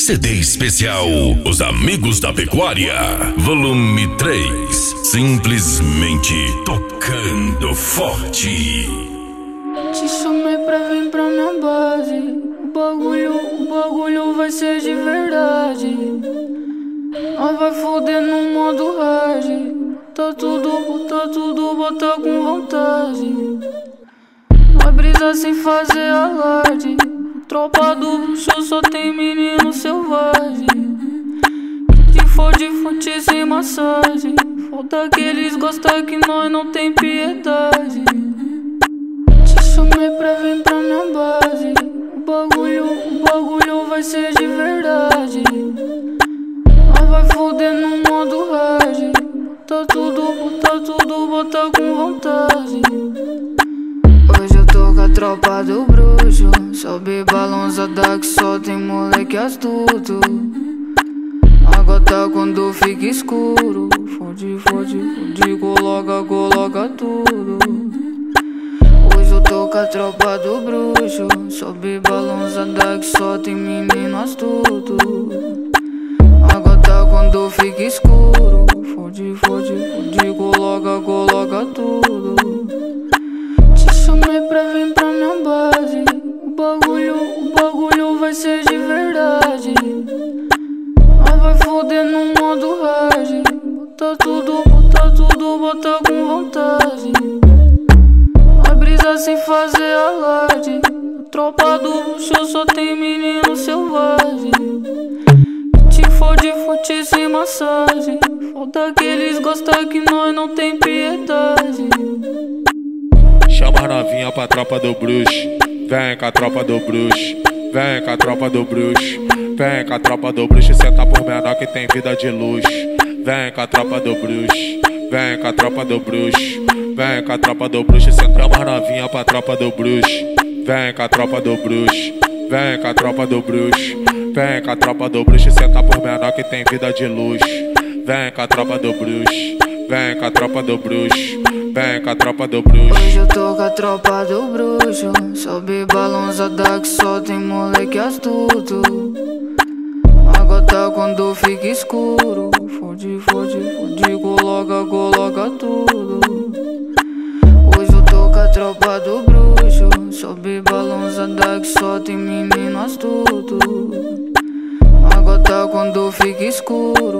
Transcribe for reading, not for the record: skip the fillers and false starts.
CD especial Os Amigos da Pecuária, volume 3. Simplesmente tocando forte. Te chamei pra vir pra minha base. O bagulho vai ser de verdade. Nós vai foder no modo hard. Tá tudo, bota com vontade. Nós brisa sem fazer alarde. Tropa do bruxo só tem menino selvagem. Que fode fonte sem massagem. Foda que eles gostam que nós não tem piedade. Te chamei pra vir pra minha base. O bagulho vai ser de verdade. Nós vai foder no modo hard. Tá tudo, bota com vontade. Hoje eu tô com a tropa do bruxo. Sobe balançada que só tem moleque astuto. A gota quando fica escuro. Fode, coloca tudo. Hoje eu tô com a tropa do bruxo. Sobe balançada que só tem menino astuto. A gota quando fica escuro. Fode, coloca tudo. Te chamei pra vir pra minha base. O bagulho vai ser de verdade. Nós vai foder no modo hard. Tá tudo, bota com vontade. Nós brisa sem fazer alarde. Tropa do bruxo só tem menino selvagem. Te fode fonte sem massagem. Foda que eles gostam que nós não tem piedade. Chama a novinha pra tropa do bruxo. Vem com a tropa do bruxo. Vem com a tropa do bruxo. Vem com a tropa do bruxo. Senta por menor que tem vida de luxo. Vem com a tropa do bruxo. Vem com a tropa do bruxo. Vem com a tropa do bruxo. Chama a novinha pra tropa do bruxo. Vem com a tropa do bruxo. Vem com a tropa do bruxo. Vem com a tropa do bruxo. Senta por menor que tem vida de luxo. Vem com a tropa do bruxo. Vem com a tropa do bruxo. Vem com a tropa do bruxo. Hoje eu tô com a tropa do bruxo. Sobe balançada que só tem moleque astuto. A gota quando fica escuro. Fode, coloca tudo. Hoje eu tô com a tropa do bruxo. Sobe balançada que só tem menino astuto. A gota quando fica escuro.